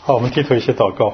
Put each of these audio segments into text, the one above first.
好，我们低头一些祷告。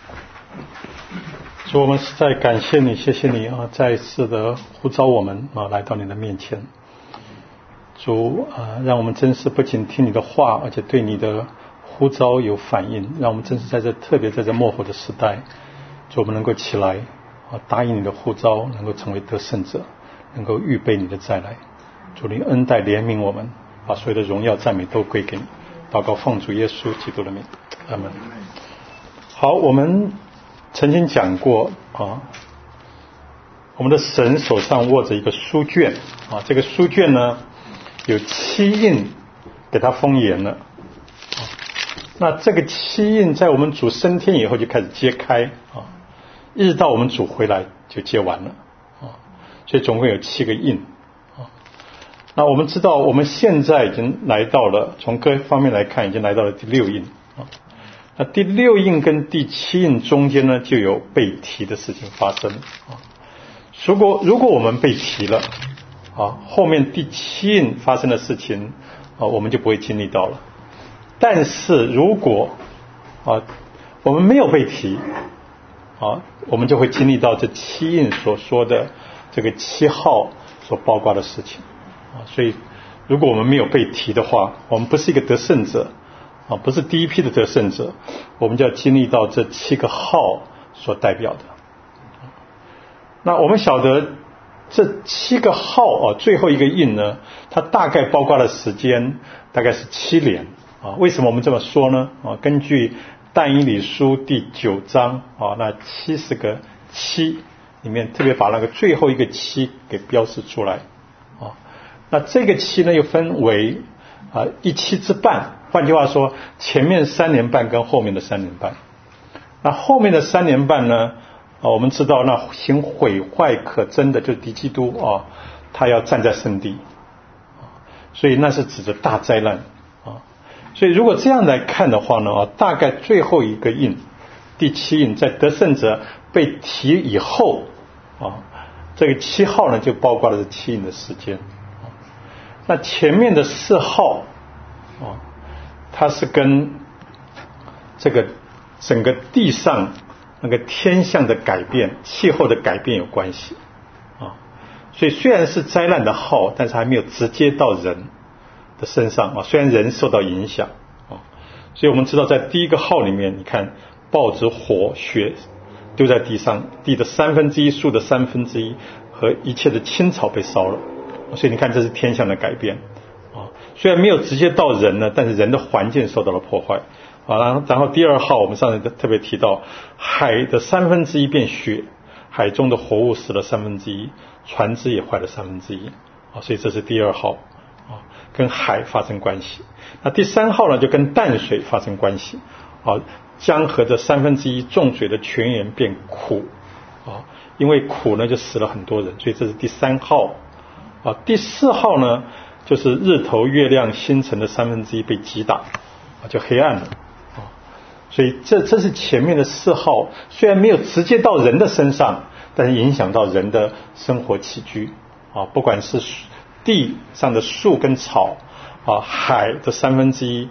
主，我们实在感谢你，谢谢你啊，再一次的呼召我们啊，来到你的面前。主啊，让我们真是不仅听你的话，而且对你的呼召有反应，让我们真是特别在这末后的时代，主，我们能够起来啊，答应你的呼召，能够成为得胜者，能够预备你的再来。主，你恩待怜悯我们，把所有的荣耀赞美都归给你。祷告奉主耶稣基督的名，阿们。好，我们曾经讲过啊，我们的神手上握着一个书卷啊，这个书卷呢有7印给它封严了啊。那这个7印在我们主升天以后就开始揭开啊，一直到我们主回来就揭完了啊，所以总共有7个印啊。那我们知道我们现在已经来到了，从各方面来看已经来到了第6印啊。那第6印跟第7印中间呢就有被提的事情发生啊。如果我们被提了啊，后面第7印发生的事情啊，我们就不会经历到了。但是如果啊我们没有被提啊，我们就会经历到这7印所说的这个7号所包括的事情啊。所以如果我们没有被提的话，我们不是一个得胜者啊，不是第一批的得胜者，我们就要经历到这7个号所代表的。那我们晓得这7个号啊，最后一个印呢，它大概包括的时间大概是7年啊。为什么我们这么说呢？啊，根据但以理书第9章啊，那70个7里面特别把那个最后一个7给标示出来啊。那这个7呢又分为啊1期之半，换句话说，前面3年半跟后面的3年半。那后面的3年半呢？我们知道那行毁坏可憎的就是敌基督啊，他要站在圣地，所以那是指着大灾难啊。所以如果这样来看的话呢，大概最后一个印第7印在得胜者被提以后啊，这个7号呢就包括了这7印的时间。那前面的4号啊，它是跟这个整个地上那个天象的改变、气候的改变有关系啊。所以虽然是灾难的号，但是还没有直接到人的身上啊，虽然人受到影响啊。所以我们知道在第一个号里面，你看报纸、火、雪丢在地上，地的1/3，树的1/3和一切的青草被烧了。所以你看这是天象的改变啊，虽然没有直接到人呢，但是人的环境受到了破坏啊。然后第2号我们上次特别提到，海的1/3变血，海中的活物死了1/3，船只也坏了1/3啊。所以这是第2号啊，跟海发生关系。那第3号呢就跟淡水发生关系啊，江河的1/3重水的泉源变苦啊，因为苦呢就死了很多人，所以这是第3号啊。第4号呢就是日头、月亮、星辰的1/3被击打啊，就黑暗了啊。所以这是前面的4号，虽然没有直接到人的身上，但是影响到人的生活起居啊，不管是地上的树跟草啊，海的1/3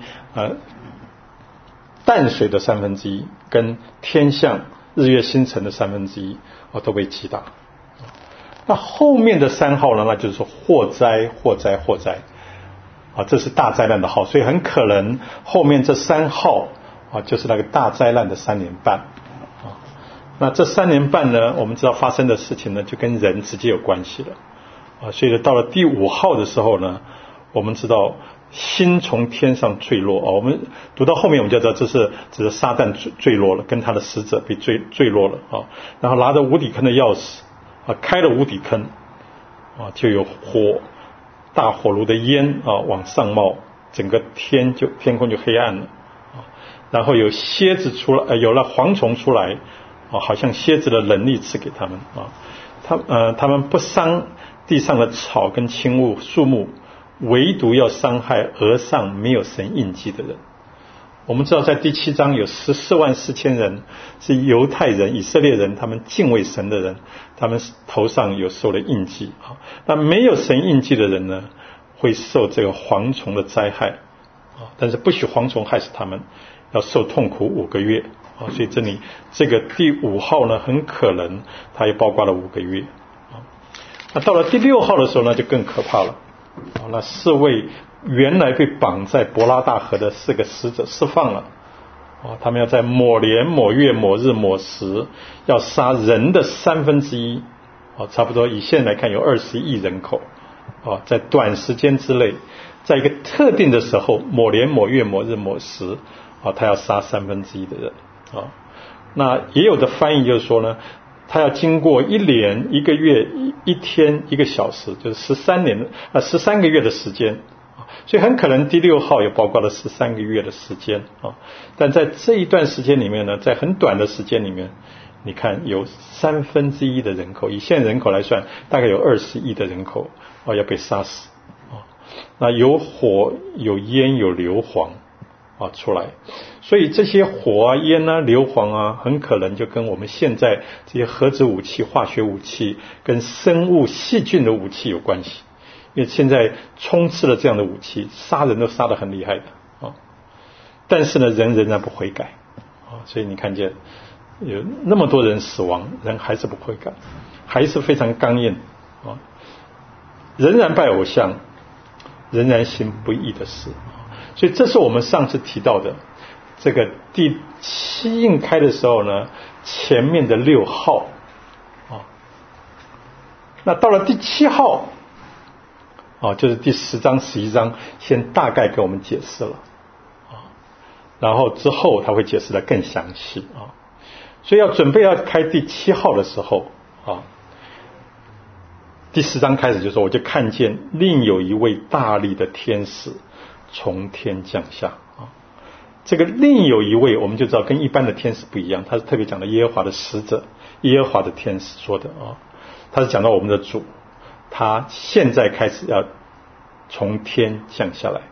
淡水的1/3跟天象日月星辰的1/3啊都被击打。那后面的3号呢，那就是说祸灾啊，这是大灾难的号，所以很可能后面这3号啊就是那个大灾难的3年半啊。那这3年半呢，我们知道发生的事情呢就跟人直接有关系了啊。所以到了第5号的时候呢，我们知道星从天上坠落啊。我们读到后面我们就知道这是指的撒旦坠落了，跟他的使者被坠落了啊。然后拿着无底坑的钥匙啊，开了无底坑啊，就有大火炉的烟啊往上冒，整个天空就黑暗了啊。然后有蝎子出来，有了蝗虫出来啊，好像蝎子的能力赐给他们啊。他们不伤地上的草跟青物树木，唯独要伤害额上没有神印记的人。我们知道在第7章有144000人是犹太人、以色列人，他们敬畏神的人，他们头上有受了印记啊。那没有神印记的人呢，会受这个蝗虫的灾害但是不许蝗虫害死他们，要受痛苦5个月所以这个第5号呢，很可能它也包括了5个月那到了第6号的时候呢，就更可怕了那4位原来被绑在伯拉大河的4个使者释放了他们要在某年某月某日某时要杀人的1/3差不多以现在来看有20亿人口在短时间之内，在一个特定的时候，某年某月某日某时他要杀1/3的人那也有的翻译就是说呢，他要经过1年1个月1天1个小时，就是13个月的时间所以很可能第6号也包括了13个月的时间但在这一段时间里面呢，在很短的时间里面，你看有1/3的人口，以现在人口来算，大概有20亿的人口要被杀死那有火有烟有硫磺出来，所以这些火烟硫磺很可能就跟我们现在这些核子武器化学武器跟生物细菌的武器有关系，因为现在充斥了这样的武器，杀人都杀得很厉害的但是呢人仍然不悔改所以你看见有那么多人死亡，人还是不悔改，还是非常刚硬仍然拜偶像，仍然行不义的事所以这是我们上次提到的这个第7印开的时候呢，前面的6号那到了第7号就是第10章11章先大概给我们解释了然后之后他会解释得更详细所以要准备要开第7号的时候第10章开始就说，我就看见另有一位大力的天使从天降下这个另有一位我们就知道跟一般的天使不一样，他是特别讲的耶和华的使者，耶和华的天使说的他是讲到我们的主，他现在开始要从天降下来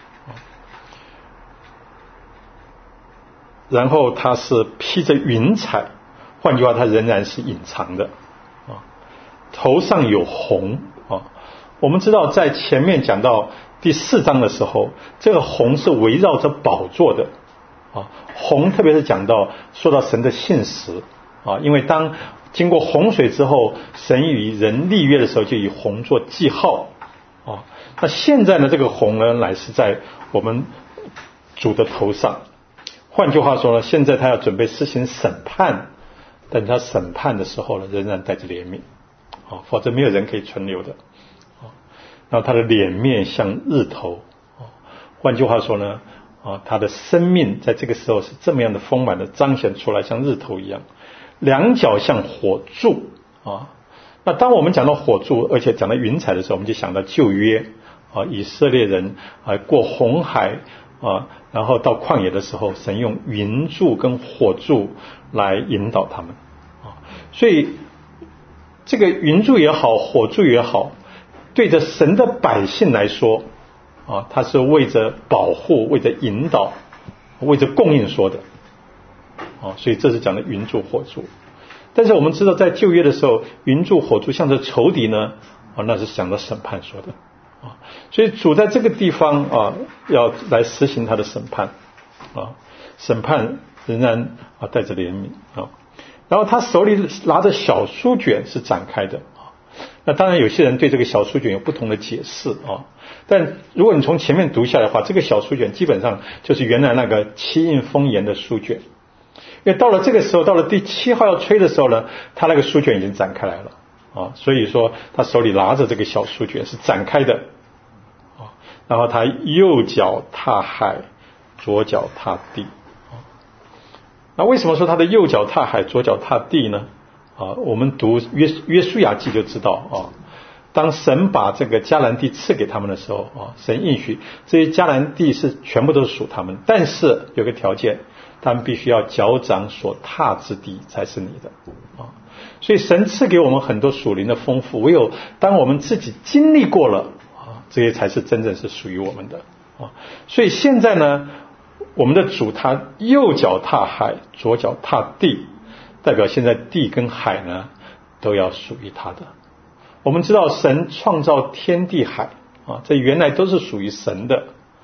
然后他是披着云彩，换句话他仍然是隐藏的头上有红我们知道在前面讲到第4章的时候，这个红是围绕着宝座的红特别是讲到说到神的信实因为当经过洪水之后，神与人立约的时候就以红做记号那现在呢这个红呢乃是在我们主的头上，换句话说呢，现在他要准备施行审判，但他审判的时候呢仍然带着怜悯否则没有人可以存留的然后他的脸面像日头换句话说呢他的生命在这个时候是这么样的丰满的彰显出来，像日头一样，两脚像火柱那当我们讲到火柱而且讲到云彩的时候，我们就想到旧约以色列人过红海然后到旷野的时候，神用云柱跟火柱来引导他们所以这个云柱也好火柱也好，对着神的百姓来说它是为着保护，为着引导，为着供应说的所以这是讲的云柱火柱。但是我们知道在旧约的时候，云柱火柱像是仇敌呢那是讲到审判说的所以主在这个地方要来实行他的审判审判仍然带着怜悯然后他手里拿着小书卷是展开的那当然有些人对这个小书卷有不同的解释但如果你从前面读下来的话，这个小书卷基本上就是原来那个7印封言的书卷，因为到了这个时候，到了第7号要吹的时候呢，他那个书卷已经展开来了所以说他手里拿着这个小书卷是展开的然后他右脚踏海，左脚踏地那为什么说他的右脚踏海，左脚踏地呢我们读约书亚记就知道当神把这个迦南地赐给他们的时候神应许这些迦南地是全部都是属他们，但是有个条件，他们必须要脚掌所踏之地才是你的所以神赐给我们很多属灵的丰富，唯有当我们自己经历过了这些才是真正是属于我们的所以现在呢，我们的主他右脚踏海，左脚踏地，代表现在地跟海呢都要属于他的。我们知道神创造天地海这原来都是属于神的，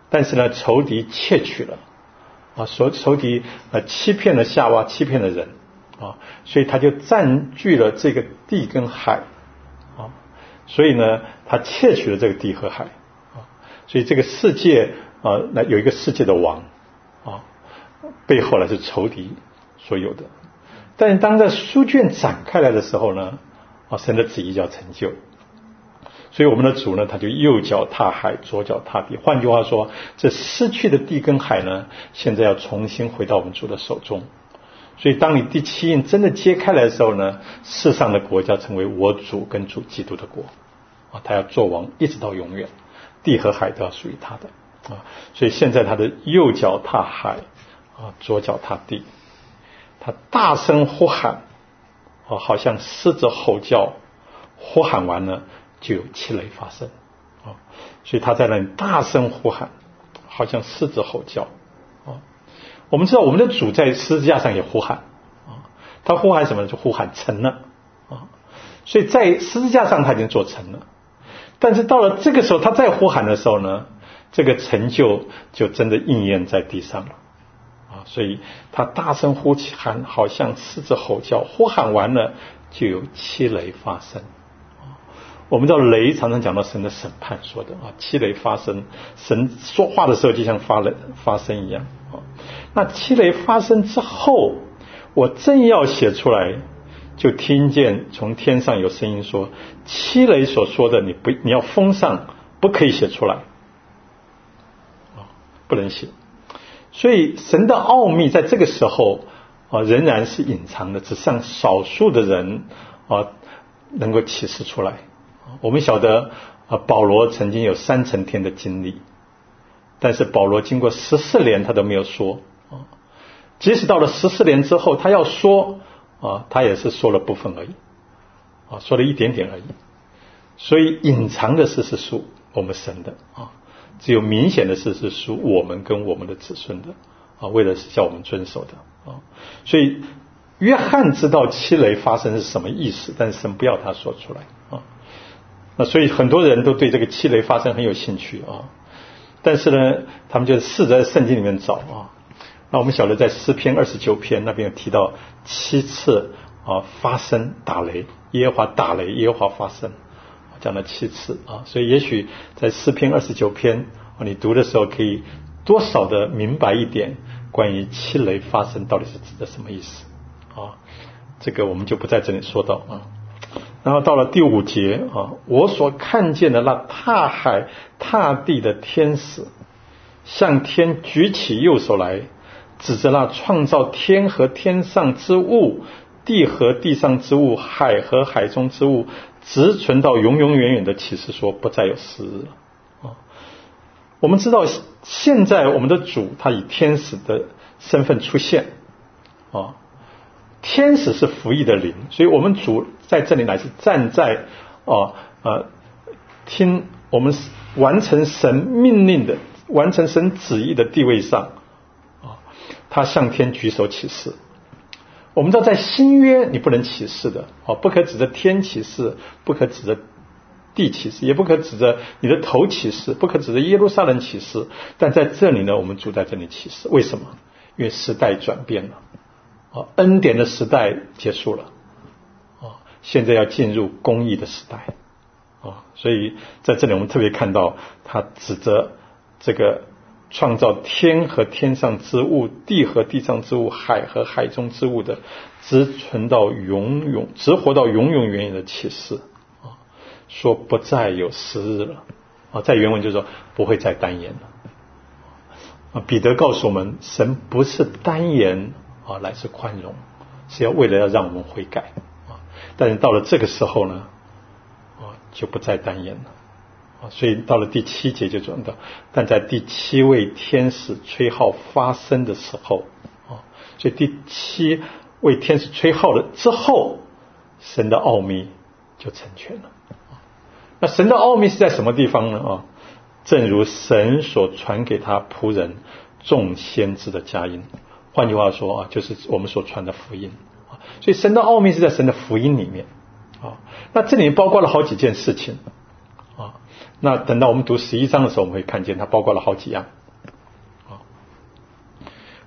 但是呢，仇敌窃取了仇敌欺骗了夏娃，欺骗了人所以他就占据了这个地跟海所以呢，他窃取了这个地和海所以这个世界那有一个世界的王背后呢是仇敌所有的。但是当这书卷展开来的时候呢神的旨意就要成就。所以我们的主呢，他就右脚踏海，左脚踏地。换句话说，这失去的地跟海呢，现在要重新回到我们主的手中。所以当你第七印真的揭开来的时候呢，世上的国家成为我主跟主基督的国他要做王一直到永远，地和海都要属于他的所以现在他的右脚踏海左脚踏地，他大声呼喊好像狮子吼叫，呼喊完了就有七雷发生所以他在那里大声呼喊，好像狮子吼叫我们知道我们的主在十字架上也呼喊他呼喊什么呢？就呼喊成了所以在十字架上他已经做成了。但是到了这个时候他再呼喊的时候呢，这个成就就真的应验在地上了所以他大声呼喊，好像狮子吼叫，呼喊完了就有七雷发生我们知道雷常常讲到神的审判说的七雷发生，神说话的时候就像发声一样那七雷发生之后，我正要写出来，就听见从天上有声音说，七雷所说的你要封上，不可以写出来不能写。所以神的奥秘在这个时候仍然是隐藏的，只向少数的人能够启示出来我们晓得保罗曾经有3层天的经历，但是保罗经过14年他都没有说即使到了14年之后他要说他也是说了部分而已说了一点点而已。所以隐藏的事是属我们神的只有明显的事是属我们跟我们的子孙的为了是叫我们遵守的所以约翰知道七雷发生是什么意思，但是神不要他说出来那所以很多人都对这个七雷发生很有兴趣但是呢他们就试着在圣经里面找那我们晓得在诗篇29篇那边有提到7次发生打雷，耶和华打雷，耶和华发生，讲了7次所以也许在诗篇29篇你读的时候可以多少的明白一点关于七雷发生到底是指的什么意思这个我们就不在这里说到然后到了第5节我所看见的那踏海踏地的天使向天举起右手来，指着那创造天和天上之物，地和地上之物，海和海中之物，直存到永永远远的启示说，不再有时日了我们知道现在我们的主他以天使的身份出现天使是服役的灵，所以我们主在这里乃是站在听我们完成神命令的，完成神旨意的地位上他向天举手起誓。我们知道在新约你不能起誓的不可指着天起誓，不可指着地起誓，也不可指着你的头起誓，不可指着耶路撒冷起誓。但在这里呢，我们主在这里起誓。为什么？因为时代转变了恩典的时代结束了现在要进入公义的时代所以在这里我们特别看到他指着这个创造天和天上之物，地和地上之物，海和海中之物的直活到永永远远的启示说不再有时日了在原文就是说不会再单言了彼得告诉我们，神不是单言来自宽容，是要为了要让我们悔改但是到了这个时候呢就不再单言了所以到了第7节就讲到，但在第7位天使吹号发生的时候所以第7位天使吹号了之后，神的奥秘就成全了那神的奥秘是在什么地方呢正如神所传给他仆人众先知的佳音，换句话说就是我们所传的福音所以神的奥秘是在神的福音里面那这里面包括了好几件事情那等到我们读11章的时候，我们会看见它包括了好几样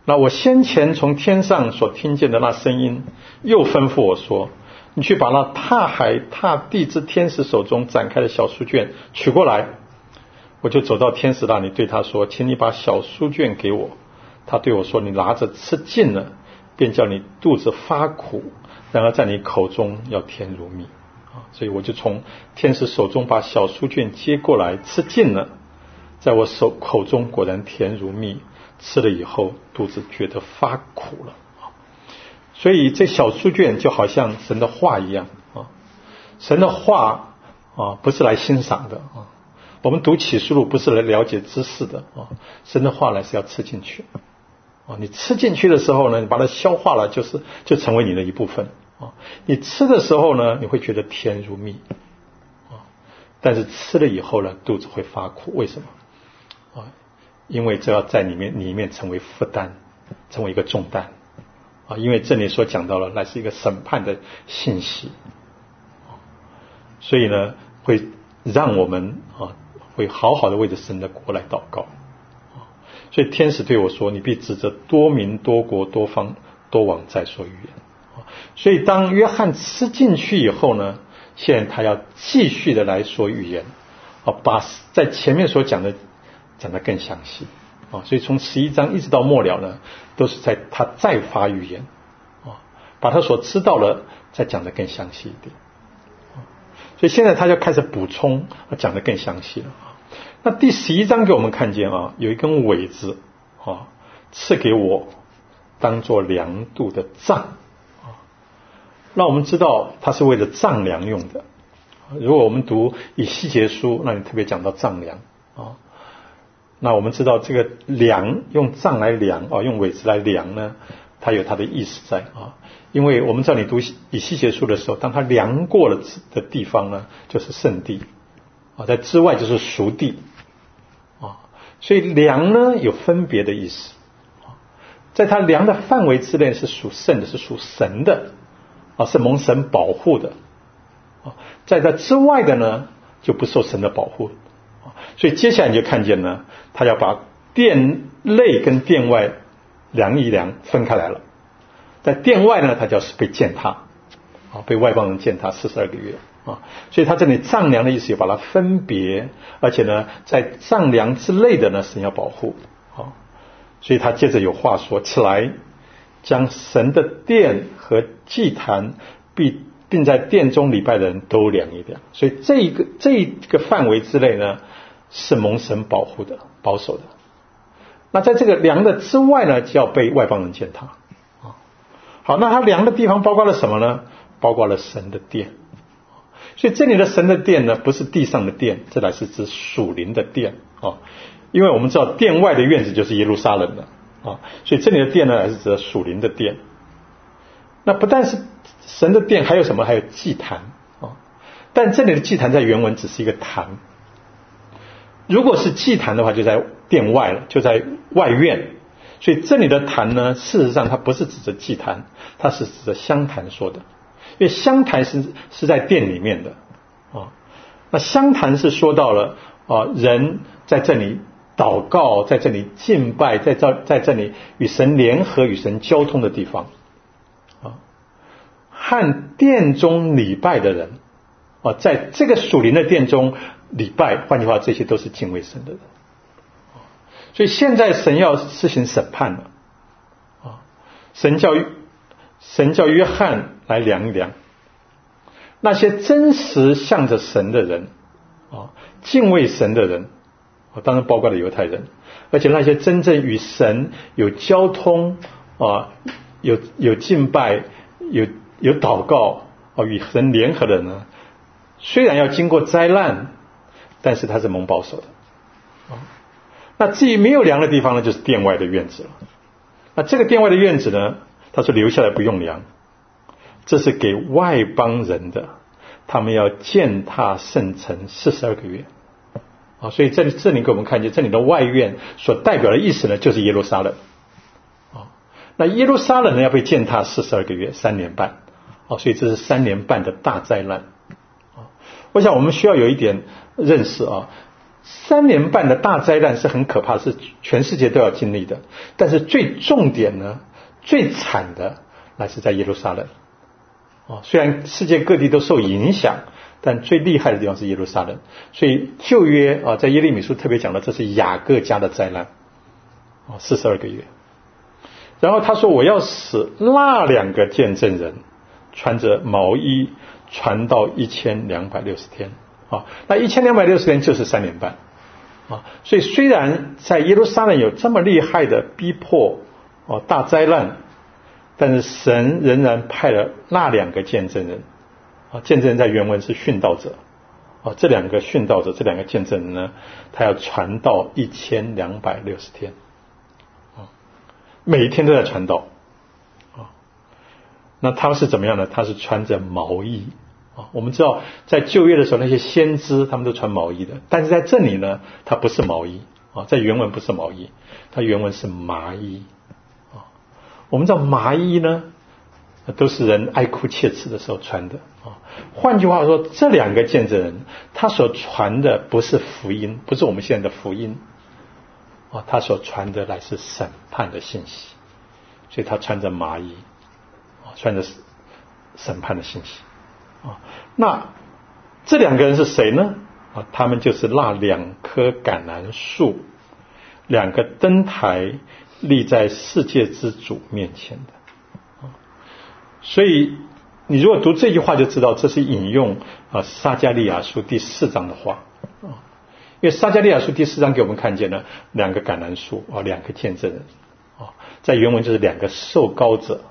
那我先前从天上所听见的那声音，又吩咐我说，你去把那踏海踏地之天使手中展开的小书卷取过来。我就走到天使那里，对他说，请你把小书卷给我。他对我说，你拿着吃尽了，便叫你肚子发苦，然而在你口中要甜如蜜。所以我就从天使手中把小书卷接过来，吃尽了，在我口中果然甜如蜜，吃了以后肚子觉得发苦了。所以这小书卷就好像神的话一样，神的话不是来欣赏的，我们读启示录不是来了解知识的，神的话来是要吃进去。你吃进去的时候呢，你把它消化了，就成为你的一部分。你吃的时候呢，你会觉得甜如蜜，但是吃了以后呢，肚子会发苦。为什么？因为这要在里面成为负担，成为一个重担。因为这里所讲到了，乃是一个审判的信息，所以呢，会让我们会好好的为着神的国来祷告。所以天使对我说，你必指着多民多国多方多王再说预言。所以当约翰吃进去以后呢，现在他要继续的来说预言，把在前面所讲的讲得更详细。所以从11章一直到末了呢，都是在他再发预言，把他所知道的再讲得更详细一点。所以现在他就开始补充，讲得更详细了。那第11章给我们看见有一根苇子赐给我当作量度的杖，让我们知道它是为了丈量用的。如果我们读以西结书，那你特别讲到丈量那我们知道这个量，用杖来量用苇子来量呢，它有它的意思在因为我们知道你读以西结书的时候，当它量过了的地方呢，就是圣地在之外就是属地所以量呢有分别的意思在它量的范围之内是属圣的，是属神的是蒙神保护的在这之外的呢就不受神的保护所以接下来你就看见呢，他要把殿内跟殿外量一量分开来了。在殿外呢，他就是被践踏被外邦人践踏42个月所以他这里丈量的意思也把它分别，而且呢在丈量之内的呢神要保护所以他接着有话说，起来将神的殿和祭坛并在殿中礼拜的人都量一量。所以这一个范围之内呢是蒙神保护的，保守的。那在这个量的之外呢，就要被外邦人践踏好，那他量的地方包括了什么呢？包括了神的殿。所以这里的神的殿呢，不是地上的殿，这乃是指属灵的殿因为我们知道殿外的院子就是耶路撒冷的所以这里的殿呢，乃是指属灵的殿。那不但是神的殿，还有什么？还有祭坛但这里的祭坛在原文只是一个坛。如果是祭坛的话，就在殿外了，就在外院。所以这里的坛呢，事实上它不是指着祭坛，它是指着香坛说的。因为香坛是在殿里面的那香坛是说到了人在这里祷告，在这里敬拜，在这里与神联合、与神交通的地方和殿中礼拜的人在这个属灵的殿中礼拜，换句话这些都是敬畏神的人所以现在神要施行审判了神叫约翰来量一量那些真实向着神的人敬畏神的人当然包括了犹太人，而且那些真正与神有交通有敬拜有祷告与神联合的人呢，虽然要经过灾难，但是他是蒙保守的那至于没有量的地方呢，就是殿外的院子了。那这个殿外的院子呢，他说留下来不用量，这是给外邦人的，他们要践踏圣城42个月所以这里给我们看见，这里的外院所代表的意思呢，就是耶路撒冷那耶路撒冷呢要被践踏42个月3年半所以这是3年半的大灾难我想我们需要有一点认识 3年半的大灾难是很可怕，是全世界都要经历的。但是最重点呢，最惨的乃是在耶路撒冷。虽然世界各地都受影响，但最厉害的地方是耶路撒冷。所以旧约在耶利米书特别讲了，这是雅各家的灾难，42个月。然后他说，我要使那2个见证人穿着毛衣传到1260天。那1260天就是3年半。所以虽然在耶路撒冷有这么厉害的逼迫大灾难，但是神仍然派了那2个见证人。见证人在原文是殉道者。这2个殉道者，这2个见证人呢，他要传道1260天。每一天都在传道。那他是怎么样呢？他是穿着毛衣。我们知道在旧约的时候，那些先知他们都穿毛衣的，但是在这里呢，他不是毛衣。在原文不是毛衣，他原文是麻衣。我们知道麻衣呢，都是人哀哭切齿的时候穿的。换句话说，这2个见证人他所传的不是福音，不是我们现在的福音。他所传的乃是审判的信息，所以他穿着麻衣，穿着审判的信息。那这2个人是谁呢？他们就是那2棵橄榄树，2个灯台立在世界之主面前的。所以你如果读这句话就知道，这是引用撒迦利亚书第4章的话。因为撒迦利亚书第4章给我们看见了2个橄榄树，2个见证人。在原文就是2个受膏者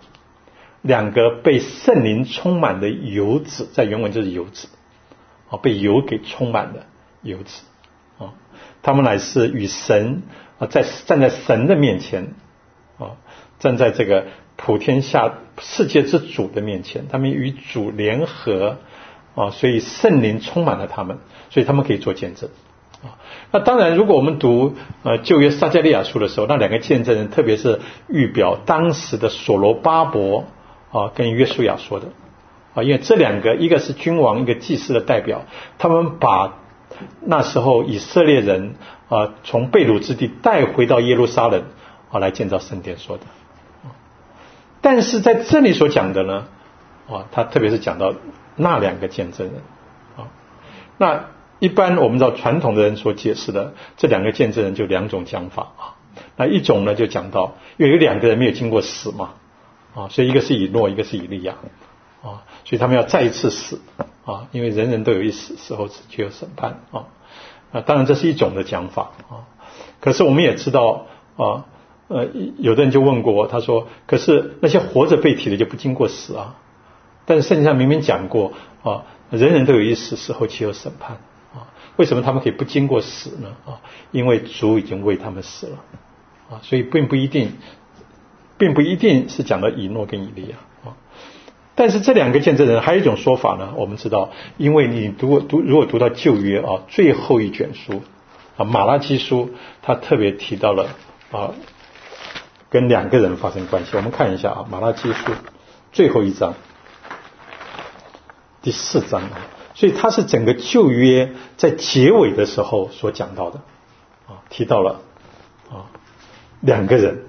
，2个被圣灵充满的油子，在原文就是油子。被油给充满的油子。他们乃是与神站在神的面前，站在这个普天下世界之主的面前，他们与主联合，所以圣灵充满了他们，所以他们可以做见证。那当然如果我们读旧约撒迦利亚书的时候，那2个见证人特别是预表当时的所罗巴伯跟约书亚说的。因为这2个，一个是君王，一个祭司的代表，他们把那时候以色列人从被掳之地带回到耶路撒冷来建造圣殿说的。但是在这里所讲的呢，他特别是讲到那2个见证人。那一般我们知道传统的人所解释的这2个见证人就2种讲法。那一种呢就讲到，因为有2个人没有经过死嘛，所以一个是以诺，一个是以利亚。所以他们要再一次死。因为人人都有一死，死后就有审判。当然这是一种的讲法。可是我们也知道有的人就问过他说，可是那些活着被提的就不经过死啊？但是圣经上明明讲过人人都有一死，死后岂有审判。为什么他们可以不经过死呢？因为主已经为他们死了。所以并不一定是讲到以诺跟以利亚。但是这2个见证人还有一种说法呢，我们知道，因为你如果读到旧约最后一卷书马拉基书，他特别提到了跟2个人发生关系。我们看一下马拉基书最后一章第4章。所以它是整个旧约在结尾的时候所讲到的。提到了2个人。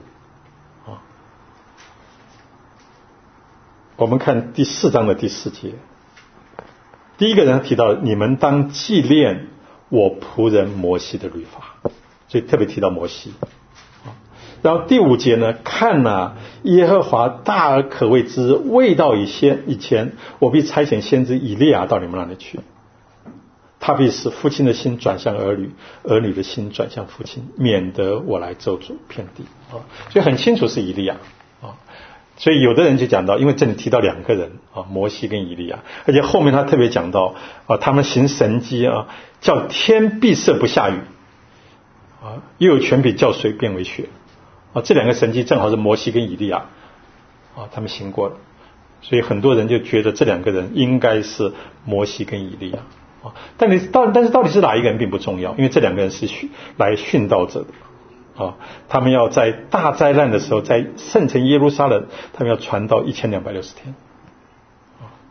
我们看第4章的第4节，第一个人提到你们当纪念我仆人摩西的律法，所以特别提到摩西。然后第5节呢，看耶和华大而可畏之日未到以前，我必差遣先知以利亚到你们那里去，他必使父亲的心转向儿女，儿女的心转向父亲，免得我来咒诅遍地。所以很清楚是以利亚。所以有的人就讲到，因为这里提到2个人摩西跟以利亚，而且后面他特别讲到他们行神迹叫天闭塞不下雨又有权柄叫水变为血这2个神迹正好是摩西跟以利亚他们行过的。所以很多人就觉得这2个人应该是摩西跟以利亚但是到底是哪一个人并不重要，因为这2个人是来殉道者的。他们要在大灾难的时候，在圣城耶路撒冷，他们要传到1260天。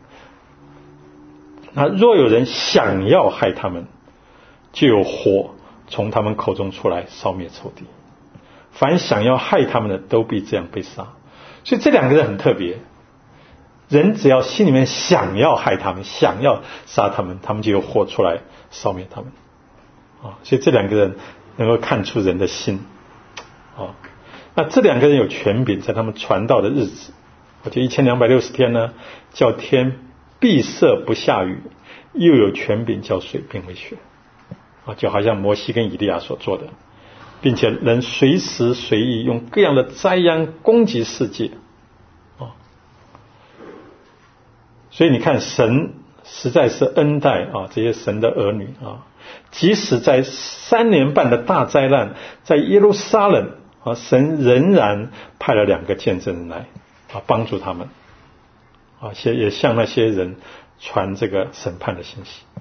那若有人想要害他们，就有火从他们口中出来，烧灭仇敌。凡想要害他们的，都必这样被杀。所以这两个人很特别，人只要心里面想要害他们，想要杀他们，他们就有火出来烧灭他们。所以这两个人能够看出人的心。那这两个人有权柄，在他们传道的日子，就1260天呢，叫天闭塞不下雨，又有权柄叫水变为血。就好像摩西跟以利亚所做的，并且能随时随意用各样的灾殃攻击世界。所以你看，神实在是恩待这些神的儿女。即使在3年半的大灾难，在耶路撒冷，神仍然派了2个见证人来帮助他们，也向那些人传这个审判的信息。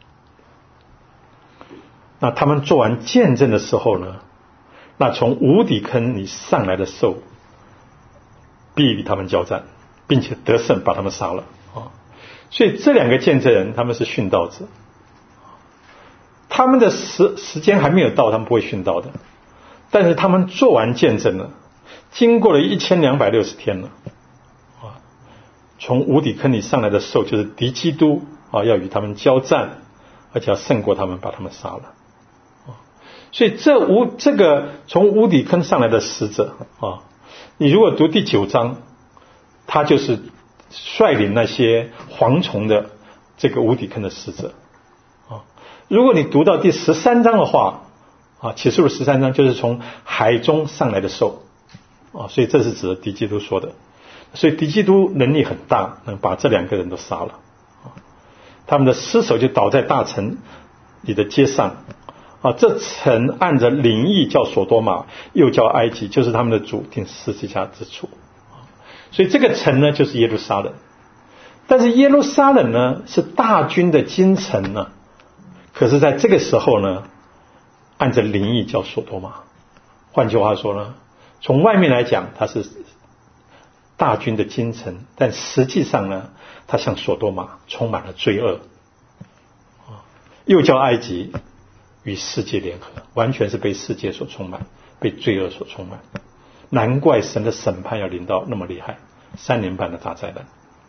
那他们做完见证的时候呢，那从无底坑里上来的兽必与他们交战，并且得胜，把他们杀了。所以这2个见证人他们是殉道者，他们的时间还没有到，他们不会殉道的。但是他们做完见证了，经过了1260天了，从无底坑里上来的兽就是敌基督，要与他们交战，而且要胜过他们，把他们杀了。所以这个从无底坑上来的使者，你如果读第9章，他就是率领那些蝗虫的这个无底坑的使者。如果你读到第13章的话，启示录13章就是从海中上来的兽，所以这是指的敌基督说的。所以敌基督能力很大，能把这2个人都杀了。他们的尸首就倒在大城里的街上。这城按着灵意叫所多玛，又叫埃及，就是他们的主定十字架之处。所以这个城呢，就是耶路撒冷。但是耶路撒冷呢，是大军的京城呢，可是在这个时候呢，按着灵意叫所多玛。换句话说呢，从外面来讲它是大军的京城，但实际上呢，它像所多玛，充满了罪恶。又叫埃及，与世界联合，完全是被世界所充满，被罪恶所充满。难怪神的审判要临到那么厉害，3年半的大灾难。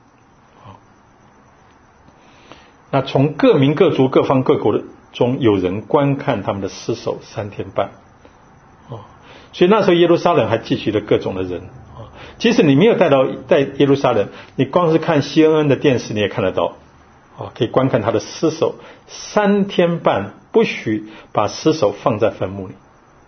那从各民各族各方各国中有人观看他们的尸首3天半。所以那时候耶路撒冷还继续了各种的人。即使你没有在耶路撒冷，你光是看 CNN 的电视你也看得到，可以观看他的尸首3天半，不许把尸首放在坟墓里。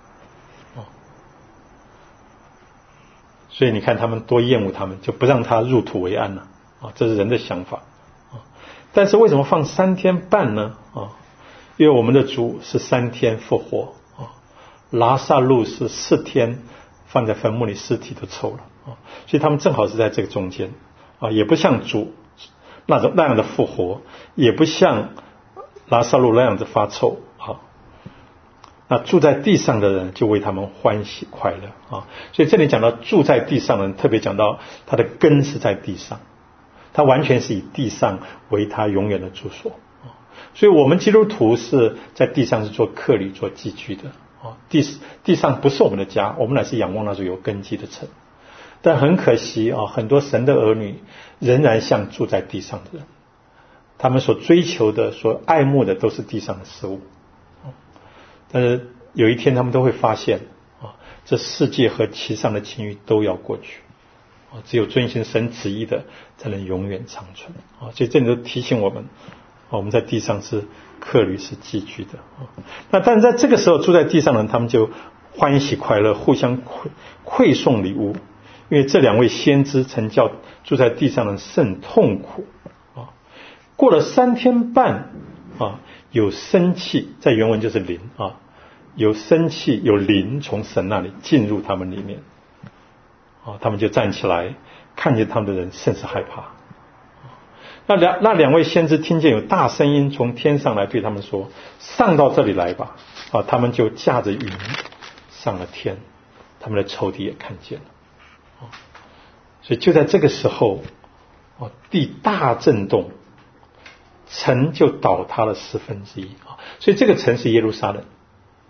所以你看他们多厌恶他们，就不让他入土为安了。这是人的想法。但是为什么放3天半呢？因为我们的主是3天复活，拉萨路是4天放在坟墓里，尸体都臭了。所以他们正好是在这个中间，也不像主那样的复活，也不像拉萨路那样子发臭。那住在地上的人就为他们欢喜快乐。所以这里讲到住在地上的人，特别讲到他的根是在地上，他完全是以地上为他永远的住所。所以我们基督徒是在地上是做客旅做寄居的。地上不是我们的家，我们乃是仰望那座有根基的城。但很可惜很多神的儿女仍然像住在地上的人，他们所追求的所爱慕的都是地上的事物。但是有一天他们都会发现这世界和其上的情欲都要过去，只有遵行神旨意的才能永远长存。所以这里都提醒我们，我们在地上是客旅是寄居的。那但是在这个时候住在地上的人，他们就欢喜快乐，互相馈送礼物，因为这2位先知曾叫住在地上的人甚痛苦。过了3天半有生气，在原文就是灵有生气有灵从神那里进入他们里面。他们就站起来，看见他们的人甚是害怕。那两位先知听见有大声音从天上来，对他们说：上到这里来吧。他们就驾着云上了天，他们的仇敌也看见了。所以就在这个时候地大震动，城就倒塌了1/4。所以这个城是耶路撒冷。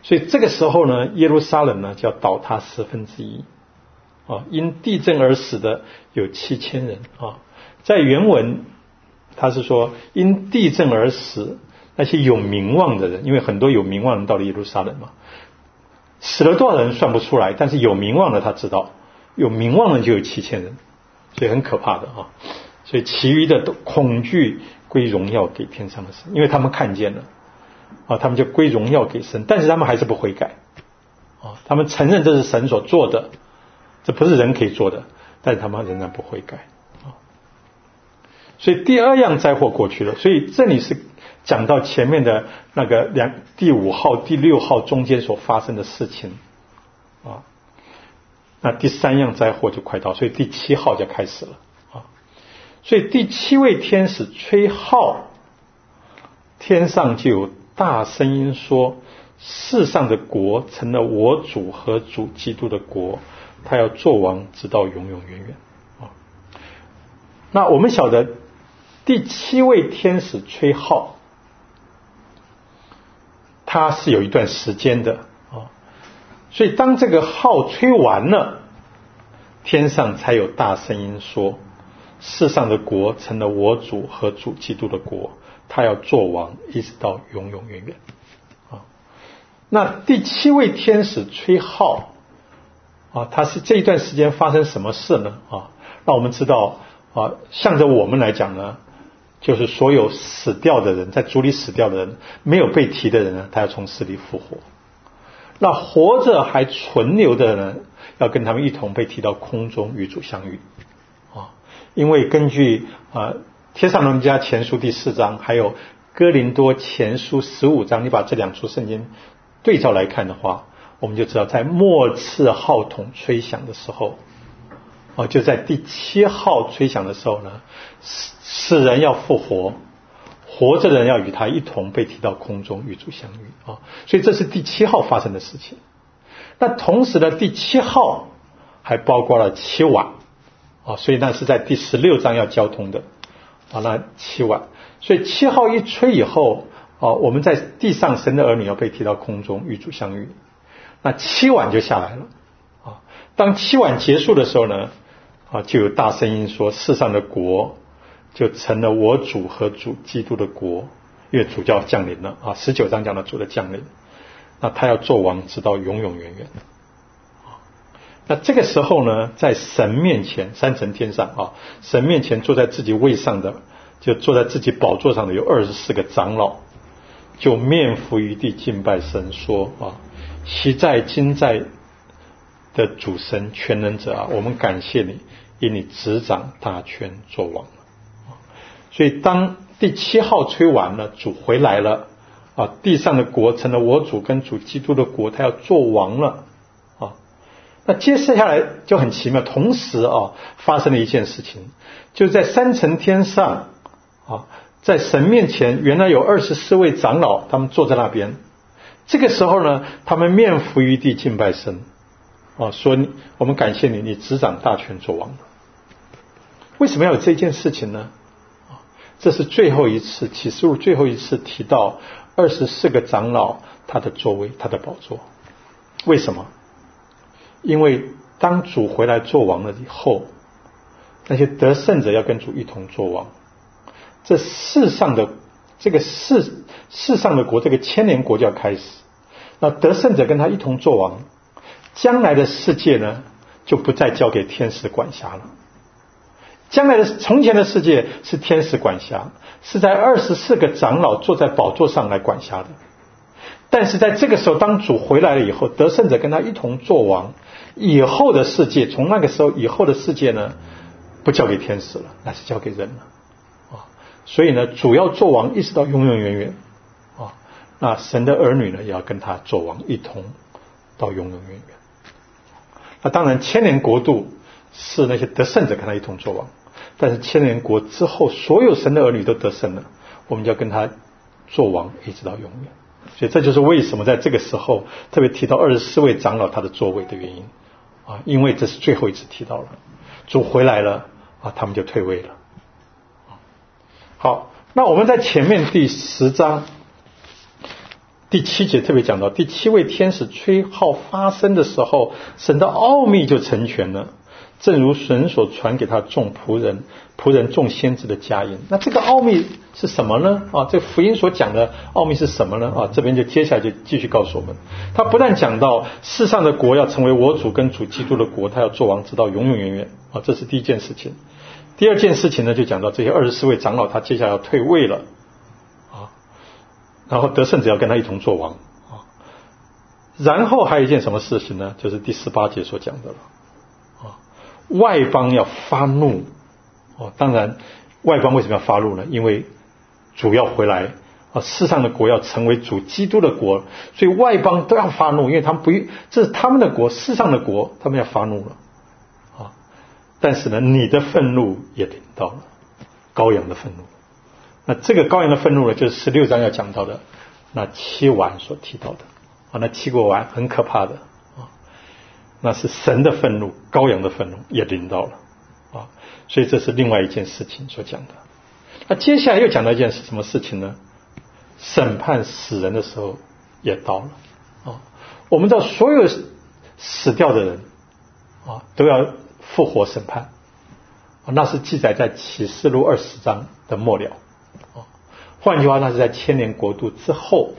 所以这个时候呢，耶路撒冷呢就要倒塌1/10啊，因地震而死的有7000人啊。在原文他是说因地震而死那些有名望的人，因为很多有名望的人到了耶路撒冷嘛，死了多少人算不出来，但是有名望的他知道，有名望的就有7000人，所以很可怕的啊。所以其余的都恐惧归荣耀给天上的神，因为他们看见了啊，他们就归荣耀给神，但是他们还是不悔改啊，他们承认这是神所做的，这不是人可以做的，但是他们仍然不悔改啊。所以第2样灾祸过去了，所以这里是讲到前面的那个第5号、第6号中间所发生的事情啊。那第3样灾祸就快到，所以第7号就开始了啊。所以第7位天使吹号，天上就有大声音说，世上的国成了我主和主基督的国，他要做王直到永永远远啊。那我们晓得第7位天使吹号，它是有一段时间的啊，所以当这个号吹完了，天上才有大声音说，世上的国成了我主和主基督的国，他要做王一直到永永远远啊。那第7位天使吹号啊，他是这一段时间发生什么事呢啊？那我们知道啊，向着我们来讲呢，就是所有死掉的人，在主里死掉的人，没有被提的人呢，他要从死里复活。那活着还存留的人，要跟他们一同被提到空中与主相遇啊。因为根据帖撒罗尼迦前书第4章，还有哥林多前书15章，你把这2处圣经对照来看的话，我们就知道在末次号筒吹响的时候就在第7号吹响的时候呢，死人要复活，活着的人要与他一同被提到空中与主相遇啊。所以这是第7号发生的事情。那同时呢，第7号还包括了7晚啊，所以那是在第16章要交通的啊，那7晚。所以7号一吹以后啊，我们在地上神的儿女要被提到空中与主相遇，那7晚就下来了啊。当7晚结束的时候呢就有大声音说，世上的国就成了我主和主基督的国，因为主就要降临了啊。19章讲到主的降临，那他要做王直到永永远远啊。那这个时候呢，在神面前，三层天上神面前坐在自己位上的，就坐在自己宝座上的有24个长老，就面伏于地敬拜神，说昔在今在的主神全能者我们感谢你，因你执掌大权作王。所以当第7号吹完了，主回来了地上的国成了我主跟主基督的国，他要做王了那接下来就很奇妙，同时发生了一件事情，就在3层天上在神面前，原来有24位长老，他们坐在那边。这个时候呢，他们面伏于地敬拜神说我们感谢你，你执掌大权作王。为什么要有这件事情呢？这是最后一次，启示录最后一次提到24个长老他的座位，他的宝座。为什么？因为当主回来做王了以后，那些得胜者要跟主一同做王。这世上的国，这个千年国就要开始，那得胜者跟他一同做王，将来的世界呢就不再交给天使管辖了。从前的世界是天使管辖，是在24个长老坐在宝座上来管辖的。但是在这个时候，当主回来了以后，得胜者跟他一同做王，以后的世界，从那个时候以后的世界呢，不交给天使了，那是交给人了所以呢，主要做王一直到永永远远那神的儿女呢，也要跟他做王，一同到永永远远。那当然千年国度是那些得胜者跟他一同做王，但是千年国之后，所有神的儿女都得胜了，我们就要跟他做王一直到永远。所以这就是为什么在这个时候特别提到24位长老他的座位的原因因为这是最后一次提到了，主回来了他们就退位了。好，那我们在前面第10章第7节特别讲到，第7位天使吹号发声的时候，神的奥秘就成全了，正如神所传给他众仆人众先知的佳音。那这个奥秘是什么呢？这福音所讲的奥秘是什么呢？这边就接下来就继续告诉我们，他不但讲到世上的国要成为我主跟主基督的国，他要做王直到永永远远，这是第一件事情。第二件事情呢，就讲到这些24位长老，他接下来要退位了，然后得胜者要跟他一同做王，然后还有一件什么事情呢？就是第18节所讲的了，外邦要发怒，当然外邦为什么要发怒呢？因为主要回来，世上的国要成为主基督的国，所以外邦都要发怒，因为他们这是他们的国，世上的国，他们要发怒了，但是呢，你的愤怒也临到了，羔羊的愤怒。那这个羔羊的愤怒呢，就是16章要讲到的那7碗所提到的，那7个碗很可怕的，那是神的愤怒，羔羊的愤怒也临到了，所以这是另外一件事情所讲的。那接下来又讲到一件什么事情呢？审判死人的时候也到了，我们知道所有死掉的人都要复活审判，那是记载在启示录20章的末了，换句话，那是在千年国度之后，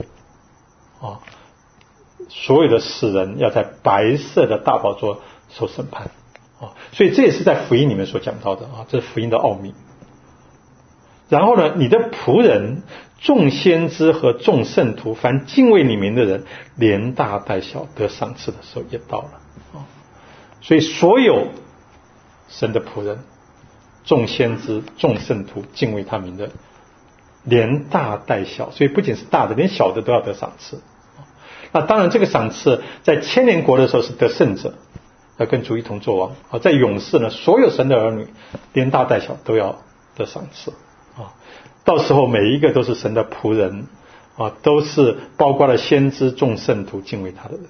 所有的死人要在白色的大宝座受审判，所以这也是在福音里面所讲到的，这是福音的奥秘。然后呢，你的仆人众先知和众圣徒，凡敬畏你名的人，连大带小得赏赐的时候也到了，所以所有神的仆人众先知众圣徒敬畏他名的，连大带小，所以不仅是大的，连小的都要得赏赐。那当然这个赏赐在千年国的时候是得胜者，要跟主一同作王，在永世呢，所有神的儿女连大带小都要得赏赐，到时候每一个都是神的仆人，都是包括了先知众圣徒敬畏他的人。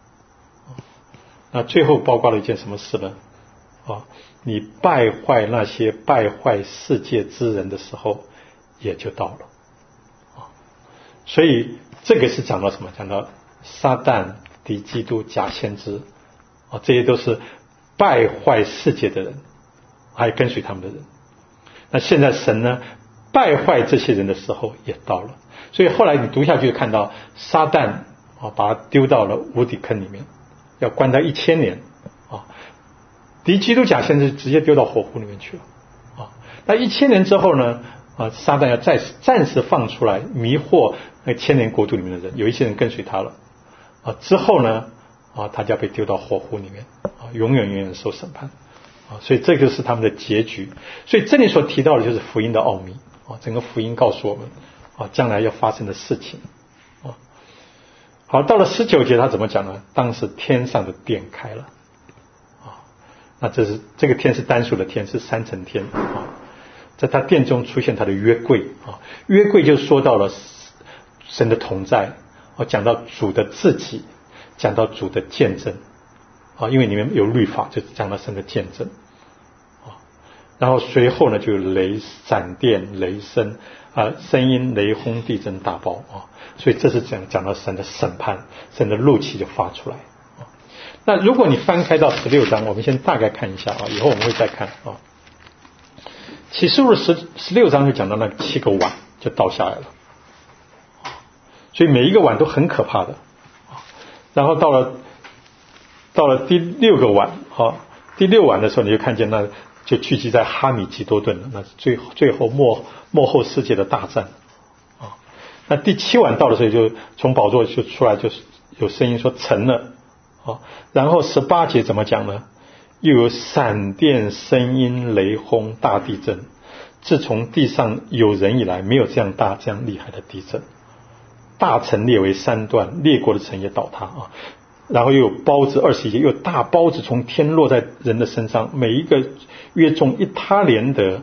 那最后包括了一件什么事呢？你败坏那些败坏世界之人的时候也就到了，所以这个是讲到什么？讲到撒旦、敌基督、假先知，这些都是败坏世界的人，还有跟随他们的人。那现在神呢，败坏这些人的时候也到了，所以后来你读下去看到撒旦把他丢到了无底坑里面，要关他1000年，敌基督假先知直接丢到火湖里面去了，那1000年之后呢，撒旦要暂时放出来迷惑那千年国度里面的人，有一些人跟随他了，之后呢，他就要被丢到火湖里面，永远永远受审判，所以这就是他们的结局。所以这里所提到的就是福音的奥秘，整个福音告诉我们将来要发生的事情。好，到了19节他怎么讲呢？当时天上的殿开了，那这个天是单数的天，是3层天，在他殿中出现他的约柜，约柜就说到了神的同在，讲到主的自己，讲到主的见证，因为里面有律法，就讲到神的见证，然后随后呢就有雷、闪电、雷声，声音、雷轰、地震、大爆，所以这是讲到神的审判，神的怒气就发出来。那如果你翻开到16章，我们先大概看一下，以后我们会再看。启示录16章就讲到那7个碗就倒下来了，所以每一个碗都很可怕的。然后到了第6个碗，第6碗的时候你就看见那就聚集在哈米吉多顿了，那是最后末后世界的大战。那第7碗到的时候，就从宝座就出来，就是有声音说成了。然后18节怎么讲呢？又有闪电、声音、雷轰、大地震，自从地上有人以来，没有这样大这样厉害的地震。大城裂为3段，列国的城也倒塌。然后又有包子，21节又有大包子从天落在人的身上，每一个约重1他连得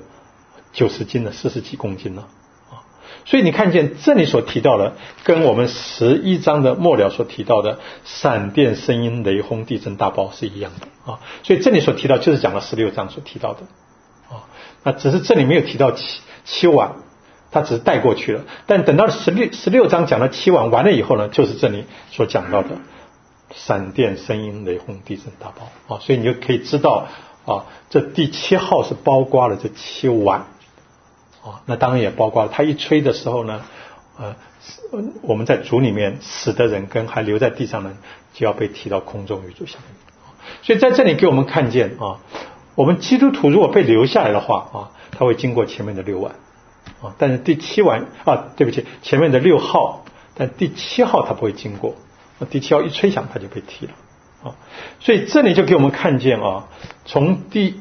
90斤了，40几公斤了。所以你看见这里所提到的，跟我们11章的末了所提到的闪电、声音、雷轰、地震、大爆是一样的，所以这里所提到就是讲了16章所提到的，那只是这里没有提到7碗， 他只是带过去了。但等到16章讲了7晚完了以后呢，就是这里所讲到的闪电、声音、雷轰、地震、大雹啊，所以你就可以知道啊，这第7号是包括了这7晚啊，那当然也包括了他一吹的时候呢，我们在主里面死的人跟还留在地上的人就要被提到空中与主相遇。所以在这里给我们看见啊，我们基督徒如果被留下来的话啊，他会经过前面的6晚啊，但是第7晚啊，对不起，前面的6号，但第7号他不会经过，第7号一吹响他就被提了啊。所以这里就给我们看见啊，从第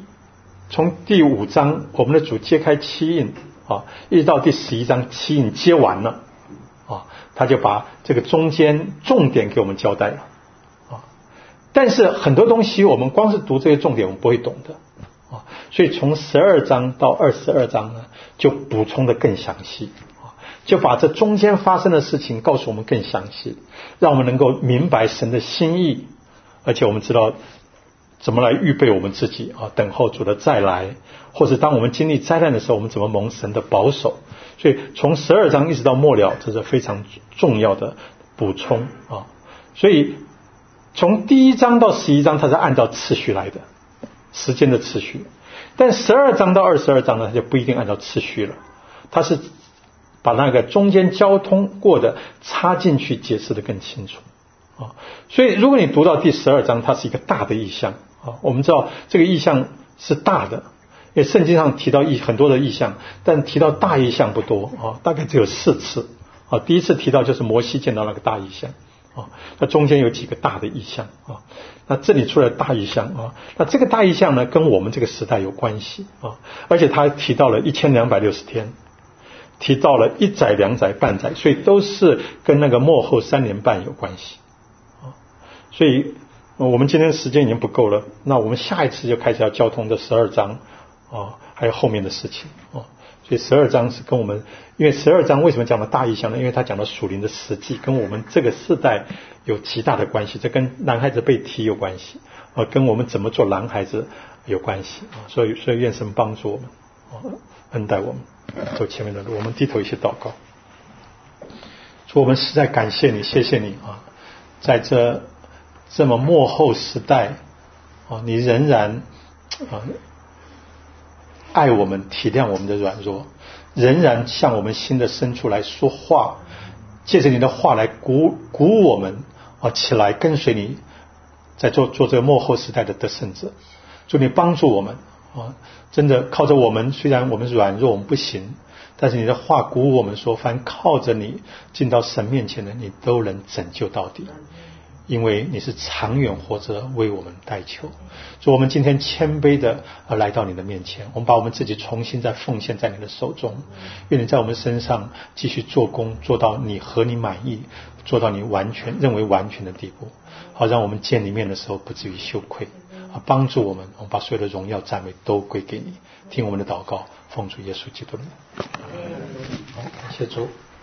5章我们的主揭开7印啊，一直到第11章7印揭完了啊，他就把这个中间重点给我们交代了啊。但是很多东西我们光是读这些重点我们不会懂的啊，所以从12章到22章呢，就补充的更详细啊，就把这中间发生的事情告诉我们更详细，让我们能够明白神的心意，而且我们知道怎么来预备我们自己啊，等候主的再来，或者当我们经历灾难的时候，我们怎么蒙神的保守。所以从12章一直到末了，这是非常重要的补充啊。所以从第1章到11章，它是按照次序来的，时间的次序。但12章到22章呢，它就不一定按照次序了，它是把那个中间交通过的插进去解释得更清楚啊。所以如果你读到第12章，它是一个大的意象啊，我们知道这个意象是大的，因为圣经上提到很多的意象，但提到大意象不多啊，大概只有4次啊。第一次提到就是摩西见到那个大意象啊，那中间有几个大的意象啊，那这里出来大意象啊，那这个大意象呢跟我们这个时代有关系啊，而且他提到了1260天，提到了1载、2载、半载，所以都是跟那个末后3年半有关系啊。所以我们今天时间已经不够了，那我们下一次就开始要交通的12章啊，还有后面的事情啊。所以12章是跟我们，因为12章为什么讲到大意象呢？因为他讲到属灵的实际，跟我们这个世代有极大的关系，这跟男孩子被提有关系啊，跟我们怎么做男孩子有关系啊。所以愿神帮助我们啊，恩待我们走前面的路。我们低头一起祷告。主，我们实在感谢你，谢谢你啊，在这么末后时代啊，你仍然啊爱我们，体谅我们的软弱，仍然向我们心的深处来说话，借着你的话来鼓舞我们啊，起来跟随你，在做这个末后时代的得胜者。祝你帮助我们啊，真的靠着我们，虽然我们软弱，我们不行，但是你的话鼓舞我们说，凡靠着你进到神面前的，你都能拯救到底，因为你是长远活着为我们代求。所以我们今天谦卑的来到你的面前，我们把我们自己重新再奉献在你的手中，愿你在我们身上继续做工，做到你合你满意，做到你认为完全的地步，好让我们见你面的时候不至于羞愧，帮助我们把所有的荣耀赞美都归给你。听我们的祷告，奉主耶稣基督的名。好，感谢主。